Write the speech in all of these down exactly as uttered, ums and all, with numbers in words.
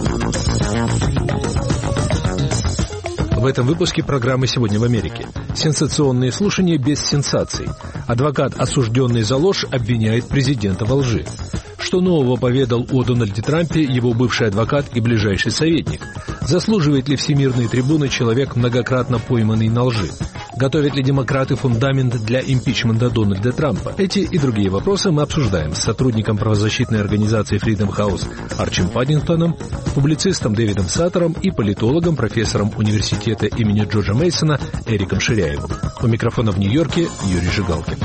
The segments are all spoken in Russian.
В этом выпуске программы «Сегодня в Америке». Сенсационные слушания без сенсаций. Адвокат, осужденный за ложь, обвиняет президента во лжи. Что нового поведал о Дональде Трампе его бывший адвокат и ближайший советник? Заслуживает ли всемирной трибуны человек, многократно пойманный на лжи? Готовят ли демократы фундамент для импичмента Дональда Трампа? Эти и другие вопросы мы обсуждаем с сотрудником правозащитной организации Freedom House Арчем Паддингтоном, публицистом Дэвидом Саттером и политологом, профессором университета имени Джорджа Мейсона Эриком Ширяевым. У микрофона в Нью-Йорке Юрий Жигалкин.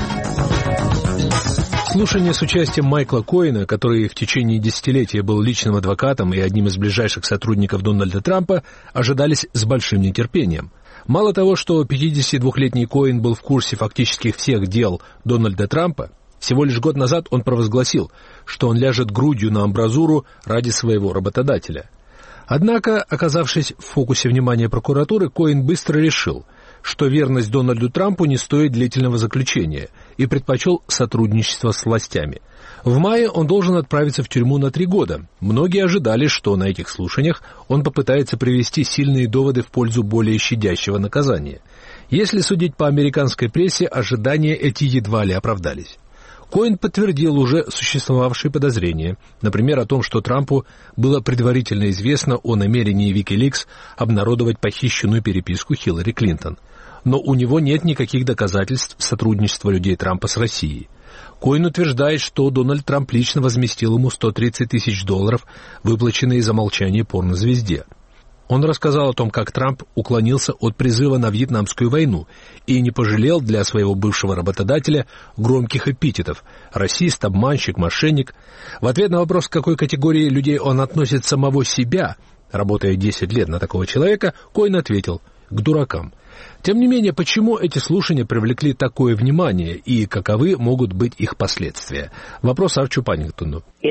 Слушания с участием Майкла Коэна, который в течение десятилетия был личным адвокатом и одним из ближайших сотрудников Дональда Трампа, ожидались с большим нетерпением. Мало того, что пятидесятидвухлетний Коэн был в курсе фактически всех дел Дональда Трампа, всего лишь год назад он провозгласил, что он ляжет грудью на амбразуру ради своего работодателя. Однако, оказавшись в фокусе внимания прокуратуры, Коэн быстро решил, что верность Дональду Трампу не стоит длительного заключения, и предпочел сотрудничество с властями. В мае он должен отправиться в тюрьму на три года. Многие ожидали, что на этих слушаниях он попытается привести сильные доводы в пользу более щадящего наказания. Если судить по американской прессе, ожидания эти едва ли оправдались. Коэн подтвердил уже существовавшие подозрения, например, о том, что Трампу было предварительно известно о намерении Wikileaks обнародовать похищенную переписку Хиллари Клинтон. Но у него нет никаких доказательств сотрудничества людей Трампа с Россией. Коэн утверждает, что Дональд Трамп лично возместил ему сто тридцать тысяч долларов, выплаченные за молчание порнозвезде. Он рассказал о том, как Трамп уклонился от призыва на Вьетнамскую войну и не пожалел для своего бывшего работодателя громких эпитетов «расист», «обманщик», «мошенник». В ответ на вопрос, к какой категории людей он относит самого себя, работая десять лет на такого человека, Коэн ответил «к дуракам». Тем не менее, почему эти слушания привлекли такое внимание и каковы могут быть их последствия? Вопрос Арчу Паддингтону. В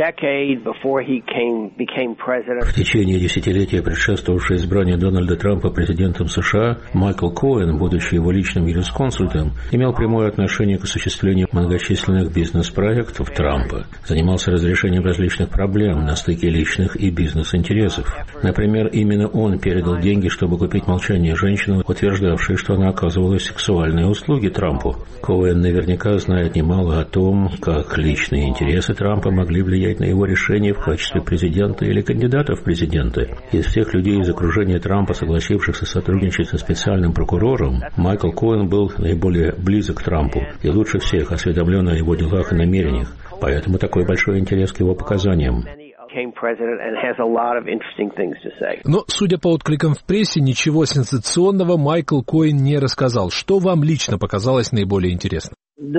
течение десятилетия, предшествовавшего избранию Дональда Трампа президентом США, Майкл Коэн, будучи его личным юрисконсультом, имел прямое отношение к осуществлению многочисленных бизнес-проектов Трампа, занимался разрешением различных проблем на стыке личных и бизнес-интересов. Например, именно он передал деньги, чтобы купить молчание женщины, утверждавшей, что она оказывала сексуальные услуги Трампу. Коэн наверняка знает немало о том, как личные интересы Трампа могли влиять на его решение в качестве президента или кандидата в президенты. Из всех людей из окружения Трампа, согласившихся сотрудничать со специальным прокурором, Майкл Коэн был наиболее близок к Трампу и лучше всех осведомлен о его делах и намерениях, поэтому такой большой интерес к его показаниям. Но, судя по откликам в прессе, ничего сенсационного Майкл Коэн не рассказал. Что вам лично показалось наиболее интересным?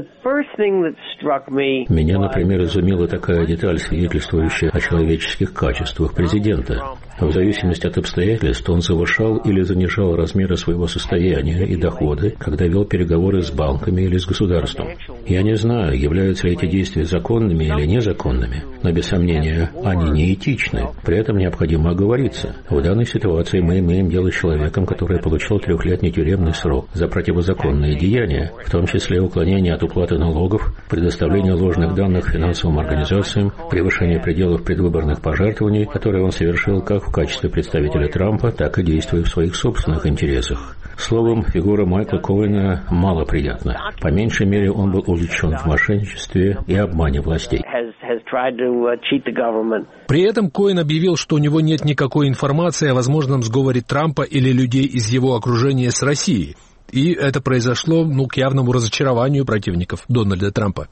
Меня, например, изумила такая деталь, свидетельствующая о человеческих качествах президента. В зависимости от обстоятельств он завышал или занижал размеры своего состояния и доходы, когда вел переговоры с банками или с государством. Я не знаю, являются ли эти действия законными или незаконными, но без сомнения они неэтичны. При этом необходимо оговориться. В данной ситуации мы имеем дело с человеком, который получил трехлетний тюремный срок за противозаконные деяния, в том числе уклонение от уплаты налогов, предоставление ложных данных финансовым организациям, превышение пределов предвыборных пожертвований, которые он совершил как в качестве представителя Трампа, так и действуя в своих собственных интересах. Словом, фигура Майкла Коэна малоприятна. По меньшей мере, он был увлечен в мошенничестве и обмане властей. При этом Коэн объявил, что у него нет никакой информации о возможном сговоре Трампа или людей из его окружения с Россией. И это произошло, ну, к явному разочарованию противников Дональда Трампа.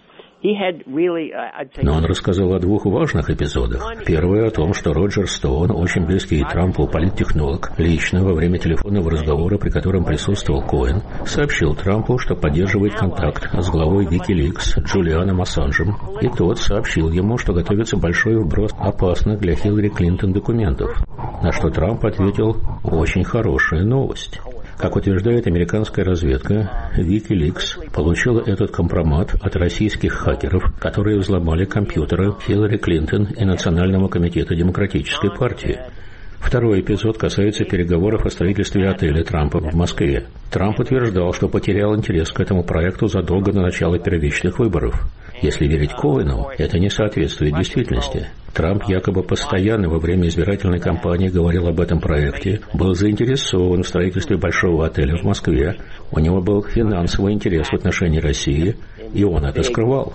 Но он рассказал о двух важных эпизодах. Первое о том, что Роджер Стоун, очень близкий Трампу политтехнолог, лично во время телефонного разговора, при котором присутствовал Коэн, сообщил Трампу, что поддерживает контакт с главой Wikileaks Джулианом Ассанжем, и тот сообщил ему, что готовится большой вброс опасных для Хиллари Клинтон документов, на что Трамп ответил: «Очень хорошая новость». Как утверждает американская разведка, Wikileaks получила этот компромат от российских хакеров, которые взломали компьютеры Хиллари Клинтон и Национального комитета Демократической партии. Второй эпизод касается переговоров о строительстве отеля Трампа в Москве. Трамп утверждал, что потерял интерес к этому проекту задолго до начала первичных выборов. Если верить Коэну, это не соответствует действительности. Трамп якобы постоянно во время избирательной кампании говорил об этом проекте, был заинтересован в строительстве большого отеля в Москве, у него был финансовый интерес в отношении России, и он это скрывал.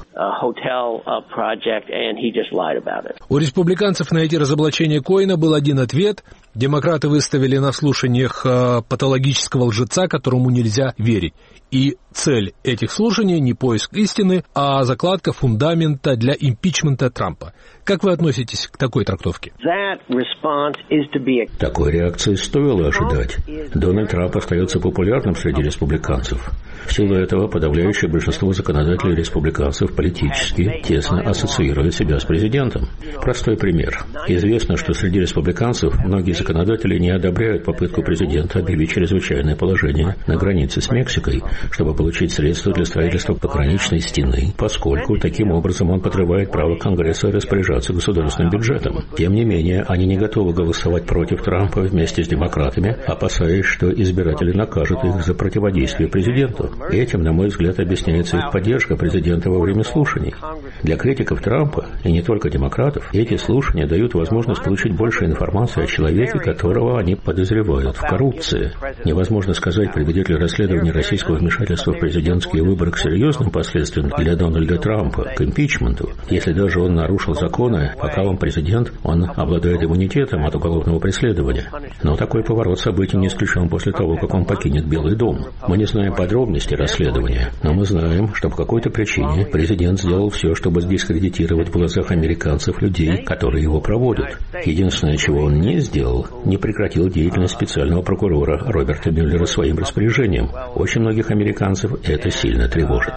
У республиканцев на эти разоблачения Коэна был один ответ. Демократы выставили на слушаниях патологического лжеца, которому нельзя верить. И цель этих слушаний не поиск истины, а закладка фундамента для импичмента Трампа. Как вы относитесь к такой трактовке? Такой реакции стоило ожидать. Дональд Трамп остается популярным среди республиканцев. В силу этого подавляющее большинство законодателей республиканцев политически тесно ассоциируют себя с президентом. Простой пример. Известно, что среди республиканцев многие законодатели не одобряют попытку президента объявить чрезвычайное положение на границе с Мексикой, чтобы получить средства для строительства пограничной стены, поскольку таким образом он подрывает право Конгресса распоряжаться государственным бюджетом. Тем не менее, они не готовы голосовать против Трампа вместе с демократами, опасаясь, что избиратели накажут их за противодействие президенту. Этим, на мой взгляд, объясняется их поддержка президента во время слушаний. Для критиков Трампа, и не только демократов, эти слушания дают возможность получить больше информации о человеке, которого они подозревают в коррупции. Невозможно сказать, приведет ли расследование российского вмешательства в президентские выборы к серьезным последствиям для Дональда Трампа, к импичменту. Если даже он нарушил законы, пока он президент, он обладает иммунитетом от уголовного преследования. Но такой поворот событий не исключен после того, как он покинет Белый дом. Мы не знаем подробностей расследования, но мы знаем, что по какой-то причине президент сделал все, чтобы дискредитировать в глазах американцев людей, которые его проводят. Единственное, чего он не сделал, не прекратил деятельность специального прокурора Роберта Мюллера своим распоряжением. Очень многих американцев это сильно тревожит.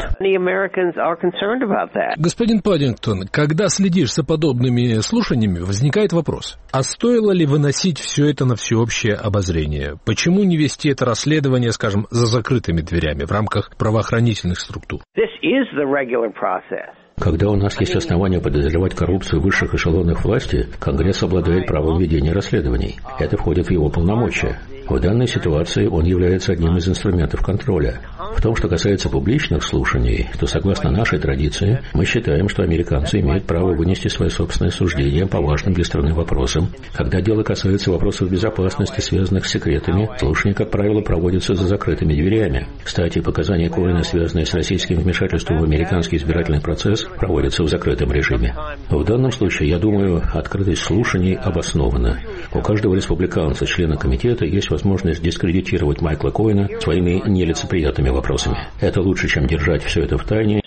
Господин Паддингтон, когда следишь за подобными слушаниями, возникает вопрос, а стоило ли выносить все это на всеобщее обозрение? Почему не вести это расследование, скажем, за закрытыми дверями в рамках правоохранительных структур? Когда у нас есть основания подозревать коррупцию в высших эшелонах власти, Конгресс обладает правом ведения расследований. Это входит в его полномочия. В данной ситуации он является одним из инструментов контроля. В том, что касается публичных слушаний, то, согласно нашей традиции, мы считаем, что американцы имеют право вынести свои собственные суждения по важным для страны вопросам. Когда дело касается вопросов безопасности, связанных с секретами, слушания, как правило, проводятся за закрытыми дверями. Кстати, показания Коэна, связанные с российским вмешательством в американский избирательный процесс, проводятся в закрытом режиме. В данном случае, я думаю, открытость слушаний обоснована. У каждого республиканца, члена комитета, есть возможность дискредитировать Майкла Коэна своими нелицеприятными вопросами. Это лучше, чем держать все это в тайне.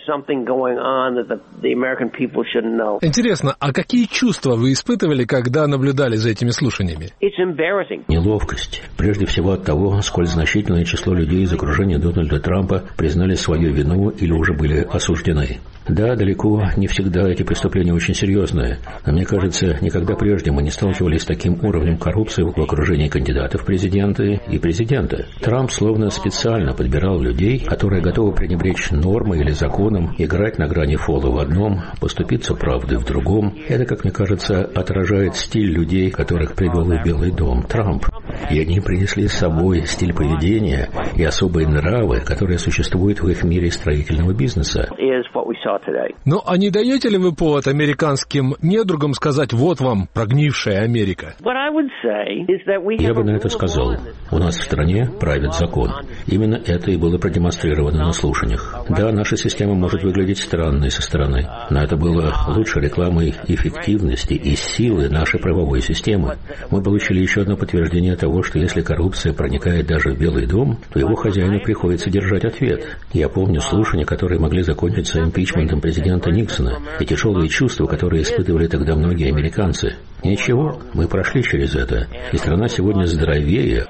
Интересно, а какие чувства вы испытывали, когда наблюдали за этими слушаниями? Неловкость. Прежде всего от того, сколь значительное число людей из окружения Дональда Трампа признали свою вину или уже были осуждены. Да, далеко не всегда эти преступления очень серьезные, но мне кажется, никогда прежде мы не сталкивались с таким уровнем коррупции в окружении кандидатов в президенты и президента. Трамп словно специально подбирал людей, которые готовы пренебречь нормой или законом, играть на грани фола в одном, поступиться правдой в другом. Это, как мне кажется, отражает стиль людей, которых привел в Белый дом Трамп. И они принесли с собой стиль поведения и особые нравы, которые существуют в их мире строительного бизнеса. Ну, а не даете ли вы повод американским недругам сказать «вот вам прогнившая Америка»? Я бы на это сказал. У нас в стране правит закон. Именно это и было продемонстрировано на слушаниях. Да, наша система может выглядеть странной со стороны, но это было лучшей рекламой эффективности и силы нашей правовой системы. Мы получили еще одно подтверждение того, что если коррупция проникает даже в Белый дом, то его хозяину приходится держать ответ. Я помню слушания, которые могли закончиться импичментом президента Никсона, и тяжелые чувства, которые испытывали тогда многие американцы. Ничего, мы прошли через это, и страна сегодня здоровее.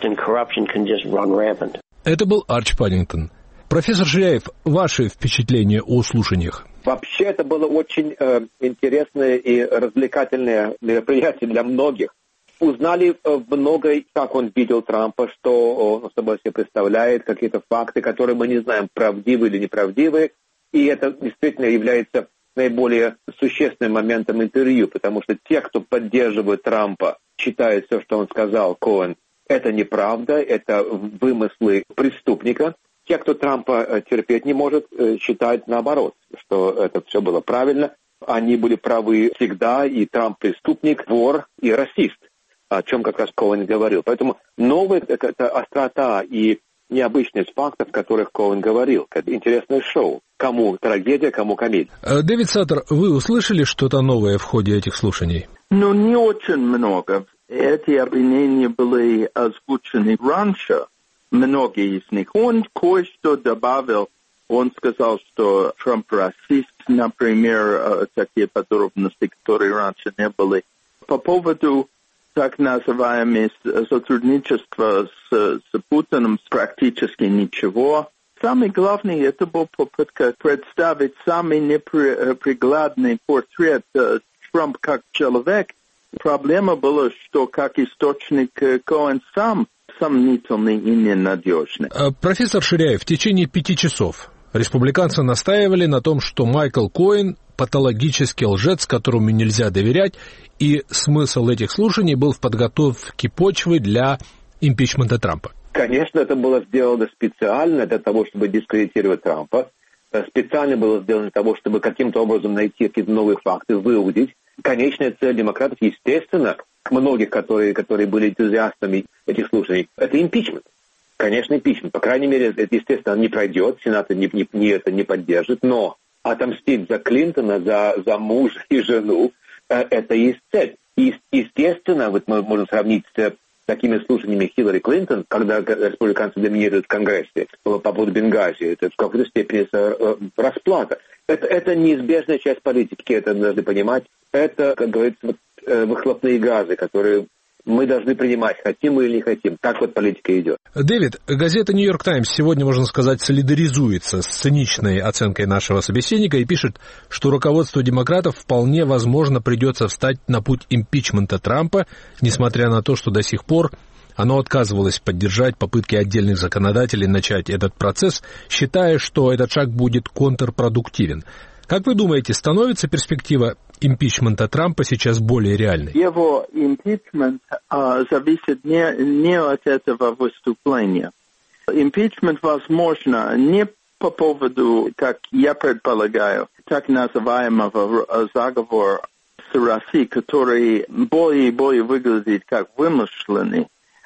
Это был Арчи Паддингтон. Профессор Ширяев, ваши впечатления о слушаниях? Вообще это было очень э, интересное и развлекательное мероприятие для многих. Узнали э, многое, как он видел Трампа, что он собой себе представляет, какие-то факты, которые мы не знаем, правдивы или неправдивы. И это действительно является наиболее существенным моментом интервью, потому что те, кто поддерживает Трампа, считают все, что он сказал, Коэн, это неправда, это вымыслы преступника. Те, кто Трампа терпеть не может, считают наоборот, что это все было правильно. Они были правы всегда, и Трамп преступник, вор и расист, о чем как раз Коэн говорил. Поэтому новая это острота и необычность фактов, о которых Коэн говорил. Это интересное шоу. Кому трагедия, кому комедия. Дэвид Саттер, вы услышали что-то новое в ходе этих слушаний? Ну, не очень много. Эти обвинения были озвучены раньше. Многие из них. Он кое-что добавил. Он сказал, что Трамп расист, например, такие подробности, которые раньше не были. По поводу так называемого сотрудничества с, с Путиным практически ничего. Самое главное, это была попытка представить самый неприглядный портрет Трампа как человек. Проблема была, что как источник Коэн сам сомнительный и ненадежный. Профессор Ширяев, в течение пяти часов республиканцы настаивали на том, что Майкл Коэн патологический лжец, которому нельзя доверять, и смысл этих слушаний был в подготовке почвы для импичмента Трампа. Конечно, это было сделано специально для того, чтобы дискредитировать Трампа. Специально было сделано для того, чтобы каким-то образом найти какие-то новые факты, выудить. Конечная цель демократов, естественно, многих, которые, которые были энтузиастами этих слушаний, это импичмент. Конечно, импичмент. По крайней мере, это, естественно, не пройдет, Сенат не, не, не, это не поддержит, но отомстить за Клинтона, за, за мужа и жену, это и есть цель. И, естественно, вот мы можем сравнить с такими слушаниями Хиллари Клинтон, когда республиканцы доминируют в Конгрессе по поводу Бенгази. Это в какой-то степени расплата. Это, это неизбежная часть политики, это должны понимать. Это, как говорится, выхлопные газы, которые мы должны принимать, хотим мы или не хотим. Так вот политика идет. Дэвид, газета «Нью-Йорк Таймс» сегодня, можно сказать, солидаризуется с циничной оценкой нашего собеседника и пишет, что руководству демократов вполне возможно придется встать на путь импичмента Трампа, несмотря на то, что до сих пор оно отказывалось поддержать попытки отдельных законодателей начать этот процесс, считая, что этот шаг будет контрпродуктивен. Как вы думаете, становится перспектива импичмента Трампа сейчас более реальной? Его импичмент а, зависит не, не от этого выступления. Импичмент возможно не по поводу, как я предполагаю, так называемого заговора с Россией, который более и более выглядит как вымышленный,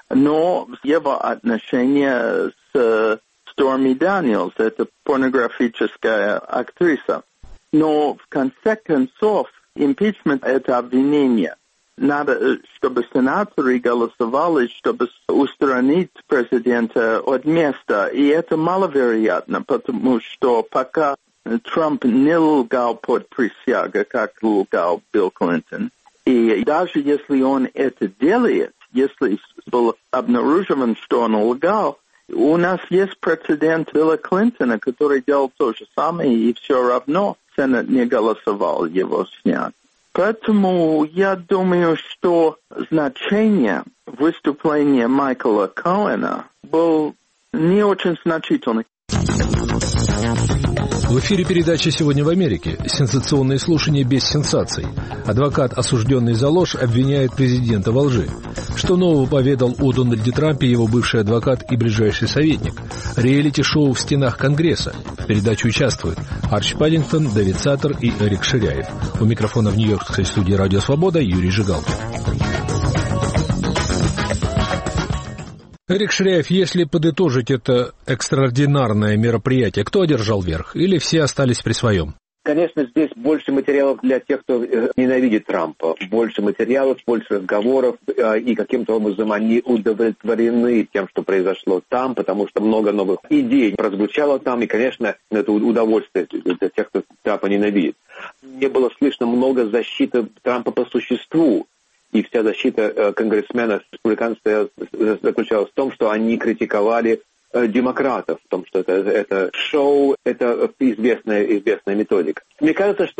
но его отношения с Сторми Дэниелс, это порнографическая актриса. Но в конце концов, импичмент – это обвинение. Надо, чтобы сенаторы голосовали, чтобы устранить президента от места. И это маловероятно, потому что пока Трамп не лгал под присягой, как лгал Билл Клинтон, и даже если он это делает, если был обнаружен, что он лгал, у нас есть прецедент Билла Клинтона, который делал то же самое, и все равно Сенат не голосовал его снять. Поэтому я думаю, что значение выступления Майкла Коэна было не очень значительное. В эфире передачи «Сегодня в Америке». Сенсационные слушания без сенсаций. Адвокат, осужденный за ложь, обвиняет президента во лжи. Что нового поведал о Дональде Трампе его бывший адвокат и ближайший советник? Реалити-шоу в стенах Конгресса. В передаче участвуют Арчи Паддингтон, Дэвид Саттер и Эрик Ширяев. У микрофона в нью-йоркской студии «Радио Свобода» Юрий Жигалкин. Эрик Ширяев, если подытожить это экстраординарное мероприятие, кто одержал верх? Или все остались при своем? Конечно, здесь больше материалов для тех, кто ненавидит Трампа. Больше материалов, больше разговоров, и каким-то образом они удовлетворены тем, что произошло там, потому что много новых идей прозвучало там, и, конечно, это удовольствие для тех, кто Трампа ненавидит. Не было слышно много защиты Трампа по существу. И вся защита э, конгрессменов, республиканцев заключалась в том, что они критиковали э, демократов, в том, что это, это шоу, это известная, известная методика. Мне кажется, что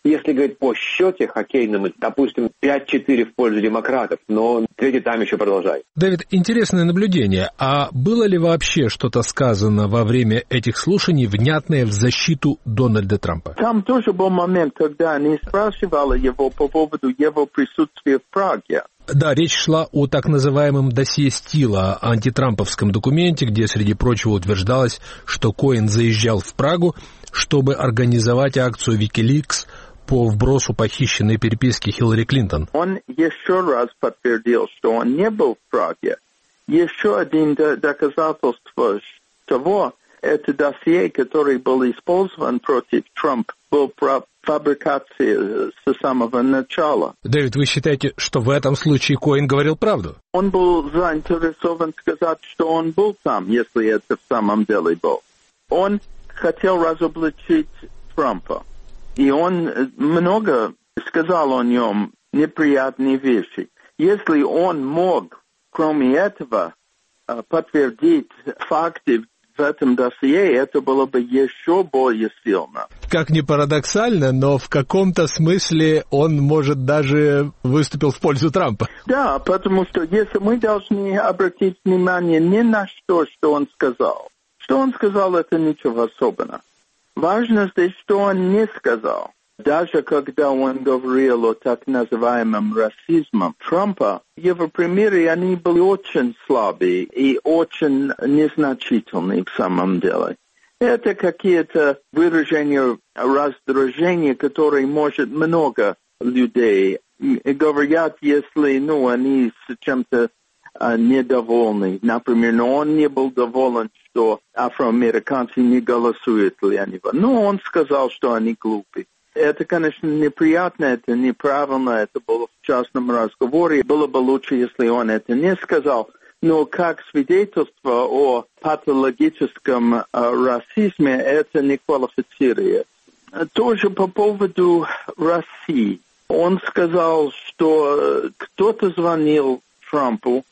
Если говорить по счете хоккейному, допустим, пять-четыре в пользу демократов, но третий тайм еще продолжает. Дэвид, интересное наблюдение. А было ли вообще что-то сказано во время этих слушаний, внятное в защиту Дональда Трампа? Там тоже был момент, когда они спрашивали его по поводу его присутствия в Праге. Да, речь шла о так называемом досье Стила, антитрамповском документе, где, среди прочего, утверждалось, что Коэн заезжал в Прагу, чтобы организовать акцию Wikileaks по вбросу похищенной переписки Хиллари Клинтон. Он еще раз подтвердил, что он не был в Праге. Еще один доказательство того, это досье, который был использован против Трампа, был про фабрикацию с самого начала. Дэвид, вы считаете, что в этом случае Коэн говорил правду? Он был заинтересован сказать, что он был там, если это в самом деле был. Он хотел разоблачить Трампа. И он много сказал о нем неприятные вещи. Если он мог, кроме этого, подтвердить факты в этом досье, это было бы еще более сильно. Как ни парадоксально, но в каком-то смысле он, может, даже выступил в пользу Трампа. Да, потому что если мы должны обратить внимание не на то, что он сказал. Что он сказал, это ничего особенного. Важно здесь, что он не сказал. Даже когда он говорил о так называемом расизме Трампа, его примеры, они были очень слабые и очень незначительные в самом деле. Это какие-то выражения раздражения, которые, может, много людей говорят, если, ну, они с чем-то uh, недовольны. Например, но он не был доволен, что афроамериканцы не голосуют для него. Но он сказал, что они глупы. Это, конечно, неприятно, это неправильно, это было в частном разговоре. Было бы лучше, если он это не сказал. Но как свидетельство о патологическом э, расизме это не квалифицирует. Тоже по поводу России. Он сказал, что кто-то звонил Трампу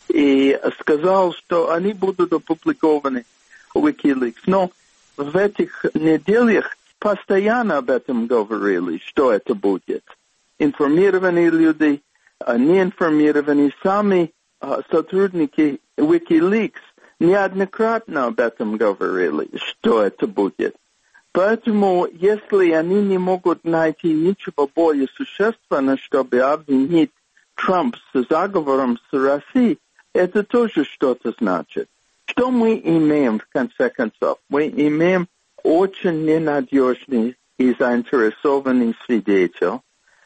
и сказал, что они будут опубликованы в Wikileaks. Но в этих неделях постоянно об этом говорили, что это будет. Информированные люди, неинформированные сами сотрудники Wikileaks неоднократно об этом говорили, что это будет. Поэтому, если они не могут найти ничего более существенного, чтобы обвинить Трампа с заговором с Россией, это тоже что-то значит. Что мы имеем, в конце концов? Мы имеем очень ненадежный и заинтересованный свидетель,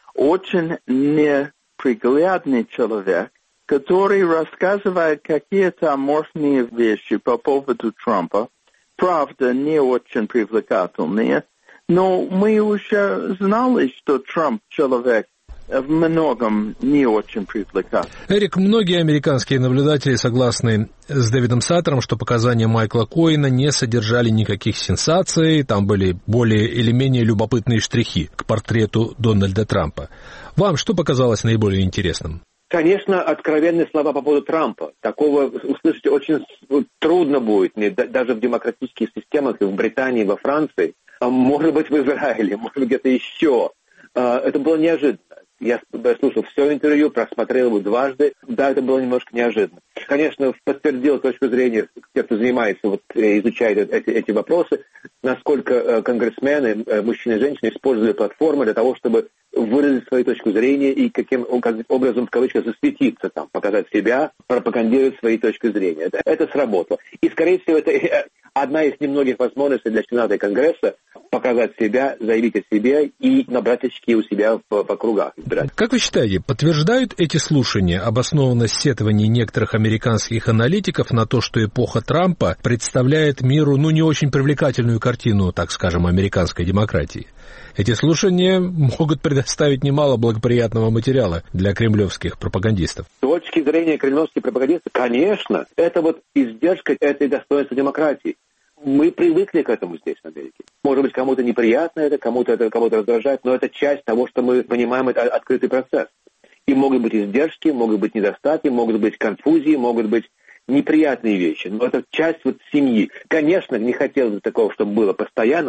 очень неприглядный человек, который рассказывает какие-то аморфные вещи по поводу Трампа, правда, не очень привлекательные, но мы уже знали, что Трамп человек в многом не очень привлекательный. Эрик, многие американские наблюдатели согласны с Дэвидом Саттером, что показания Майкла Коэна не содержали никаких сенсаций, там были более или менее любопытные штрихи к портрету Дональда Трампа. Вам что показалось наиболее интересным? Конечно, откровенные слова по поводу Трампа. Такого услышать очень трудно будет, даже в демократических системах, и в Британии, и во Франции, может быть, в Израиле, может быть, где-то еще. Это было неожиданно. Я слушал все интервью, просмотрел его дважды. Да, это было немножко неожиданно. Конечно, подтвердил точку зрения тех, кто занимается, вот, изучает эти, эти вопросы, насколько конгрессмены, мужчины и женщины, использовали платформы для того, чтобы выразить свою точку зрения и каким образом, в кавычках, засветиться там, показать себя, пропагандировать свои точки зрения. Это, это сработало. И, скорее всего, это одна из немногих возможностей для Сената и Конгресса показать себя, заявить о себе и набрать очки у себя в, в округах. Как вы считаете, подтверждают эти слушания обоснованность сетований некоторых американских аналитиков на то, что эпоха Трампа представляет миру, ну, не очень привлекательную картину, так скажем, американской демократии? Эти слушания могут предоставить немало благоприятного материала для кремлевских пропагандистов. С точки зрения кремлевских пропагандистов, конечно, это вот издержка этой достоинства демократии. Мы привыкли к этому здесь, в Америке. Может быть, кому-то неприятно это, кому-то это кого-то раздражает, но это часть того, что мы понимаем, это открытый процесс. И могут быть издержки, могут быть недостатки, могут быть конфузии, могут быть неприятные вещи. Но это часть вот семьи. Конечно, не хотелось бы такого, чтобы было постоянно, но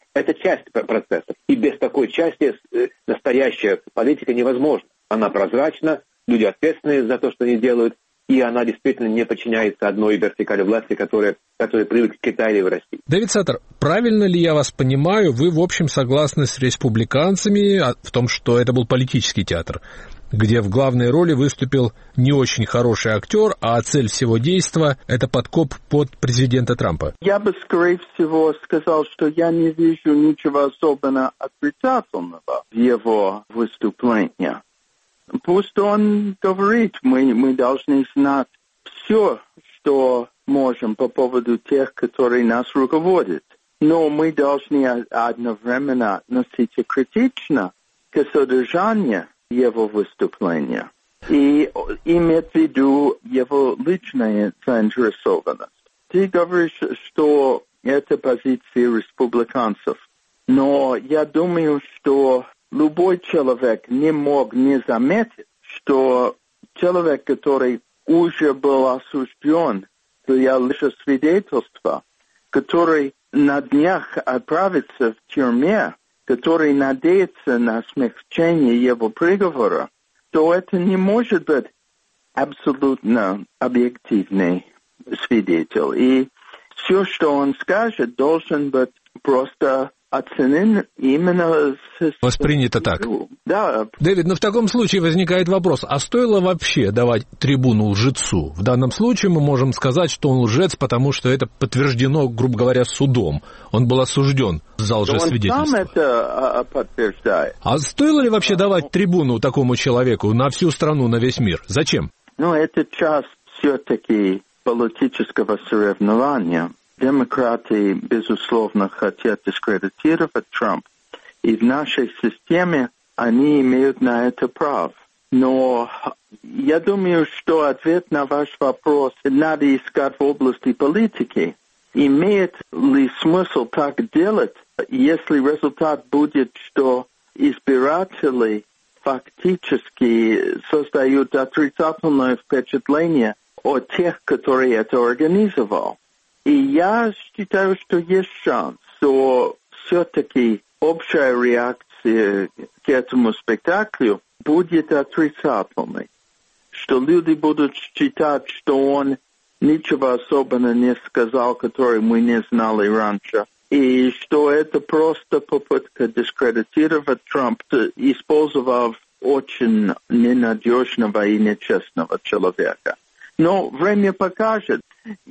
Это часть процесса. И без такой части настоящая политика невозможна. Она прозрачна, люди ответственны за то, что они делают, и она действительно не подчиняется одной вертикали власти, которая, которая привыкла в Китае или в России. Дэвид Саттер, правильно ли я вас понимаю, вы, в общем, согласны с республиканцами в том, что это был политический театр, где в главной роли выступил не очень хороший актер, а цель всего действа – это подкоп под президента Трампа? Я бы, скорее всего, сказал, что я не вижу ничего особенно отрицательного в его выступлении. Пусть он говорит, мы, мы должны знать все, что можем по поводу тех, которые нас руководят. Но мы должны одновременно относиться критично к содержанию его выступления и иметь в виду его личную заинтересованность. Ты говоришь, что это позиция республиканцев, но я думаю, что любой человек не мог не заметить, что человек, который уже был осужден для лжесвидетельства, который на днях отправится в тюрьме, который надеется на смягчение его приговора, то это не может быть абсолютно объективный свидетель. И все, что он скажет, должен быть просто оценен именно с... Воспринято так. Да. Дэвид, но в таком случае возникает вопрос, а стоило вообще давать трибуну лжецу? В данном случае мы можем сказать, что он лжец, потому что это подтверждено, грубо говоря, судом. Он был осужден за лжесвидетельство. Он сам это а, подтверждает. А стоило ли вообще давать трибуну такому человеку на всю страну, на весь мир? Зачем? Ну, это часть все-таки политического соревнования. Демократы, безусловно, хотят дискредитировать Трампа, и в нашей системе они имеют на это право. Но я думаю, что ответ на ваш вопрос надо искать в области политики. Имеет ли смысл так делать, если результат будет, что избиратели фактически создают отрицательное впечатление о тех, которые это организовал? И я считаю, что есть шанс, что все-таки общая реакция к этому спектаклю будет отрицательной, что люди будут считать, что он ничего особенного не сказал, который мы не знали раньше, и что это просто попытка дискредитировать Трампа, использовав очень ненадежного и нечестного человека. Но время покажет.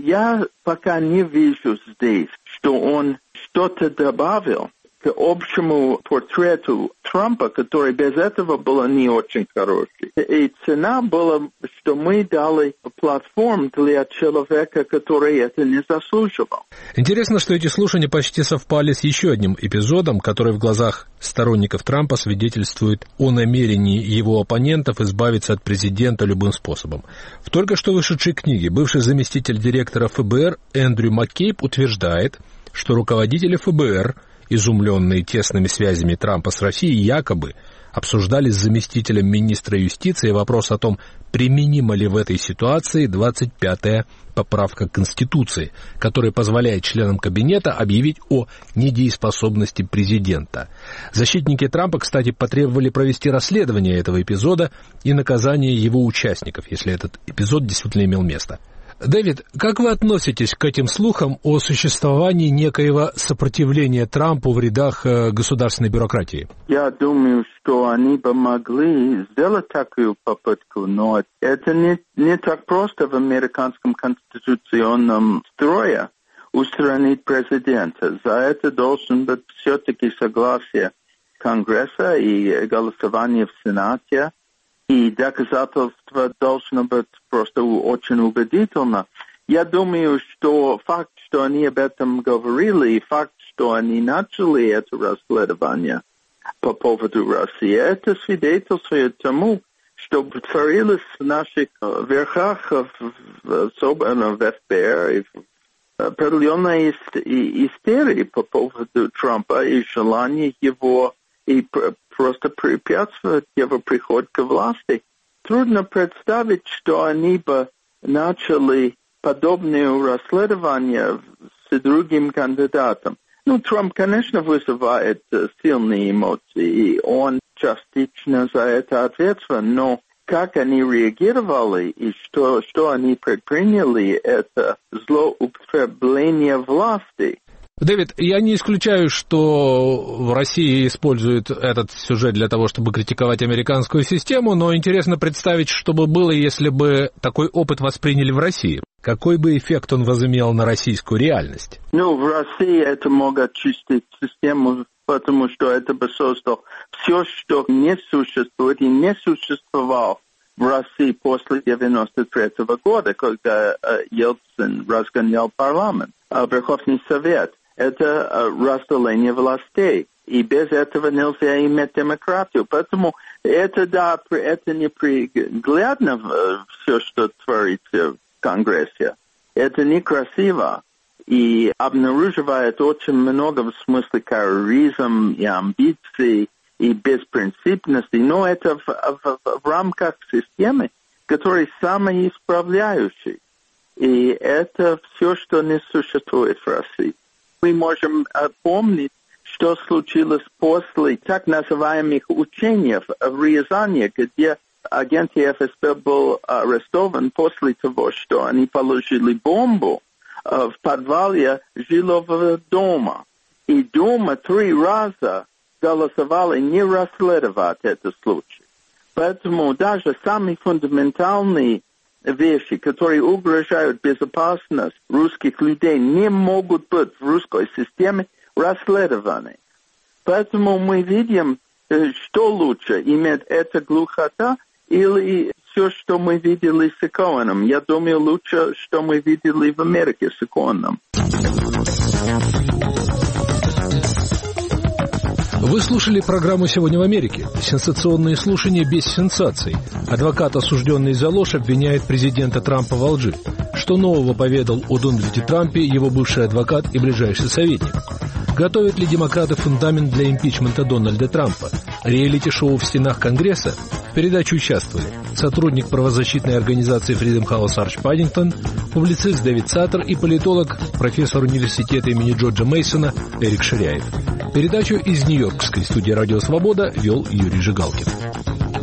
Я пока не вижу здесь, что он что-то добавил к общему портрету Трампа, который без этого был не очень хороший. И цена была, что мы дали платформу для человека, который это не заслуживал. Интересно, что эти слушания почти совпали с еще одним эпизодом, который в глазах сторонников Трампа свидетельствует о намерении его оппонентов избавиться от президента любым способом. В только что вышедшей книге бывший заместитель директора эф бэ эр Эндрю Маккейб утверждает, что руководители эф бэ эр, изумленные тесными связями Трампа с Россией, якобы обсуждали с заместителем министра юстиции вопрос о том, применима ли в этой ситуации двадцать пятая поправка Конституции, которая позволяет членам кабинета объявить о недееспособности президента. Защитники Трампа, кстати, потребовали провести расследование этого эпизода и наказание его участников, если этот эпизод действительно имел место. Дэвид, как вы относитесь к этим слухам о существовании некоего сопротивления Трампу в рядах э, государственной бюрократии? Я думаю, что они бы могли сделать такую попытку, но это не, не так просто в американском конституционном строе устранить президента. За это должен быть все-таки согласие Конгресса и голосование в Сенате. И доказательство должно быть просто очень убедительно. Я думаю, что факт, что они об этом говорили, и факт, что они начали это расследование по поводу России, это свидетельствует тому, что творилось в наших верхах, особенно в эф бэ эр, и определенная истерия по поводу Трампа и желание его и просто препятствовать его приход к власти. Трудно представить, что они бы начали подобное расследование с другим кандидатом. Ну, Трамп, конечно, вызывает сильные эмоции, и он частично за это ответственен, но как они реагировали и что, что они предприняли, это злоупотребление власти. Дэвид, я не исключаю, что в России используют этот сюжет для того, чтобы критиковать американскую систему, но интересно представить, что бы было, если бы такой опыт восприняли в России. Какой бы эффект он возымел на российскую реальность? Ну, в России это мог очистить систему, потому что это бы создал все, что не существует и не существовало в России после девяносто третьего года, когда Ельцин разгонял парламент, Верховный Совет. Это разделение властей. И без этого нельзя иметь демократию. Поэтому это, да, это неприглядно все, что творится в Конгрессе. Это некрасиво. И обнаруживает очень много в смысле терроризм и амбиций и беспринципности. Но это в, в, в рамках системы, которая самоисправляющая. И это все, что не существует в России. Мы можем помнить, что случилось после так называемых учений в Рязани, где агент эф эс бэ был арестован после того, что они положили бомбу в подвале жилого дома. И дома три раза голосовали не расследовать этот случай. Поэтому даже самые фундаментальные вещи, которые угрожают безопасность русских людей, не могут быть в русской системе расследованы. Поэтому мы видим, что лучше, иметь эта глухота или все, что мы видели с Коэном. Я думаю, лучше, что мы видели в Америке с Коэном. Вы слушали программу «Сегодня в Америке». Сенсационные слушания без сенсаций. Адвокат, осужденный за ложь, обвиняет президента Трампа во лжи. Что нового поведал о Дональде Трампе его бывший адвокат и ближайший советник? Готовят ли демократы фундамент для импичмента Дональда Трампа? Реалити-шоу в стенах Конгресса? В передаче участвовали сотрудник правозащитной организации Freedom House Арч Паддингтон, публицист Дэвид Саттер и политолог, профессор университета имени Джорджа Мейсона Эрик Ширяев. Передачу из Нью-Йоркской студии «Радио Свобода» вел Юрий Жигалкин.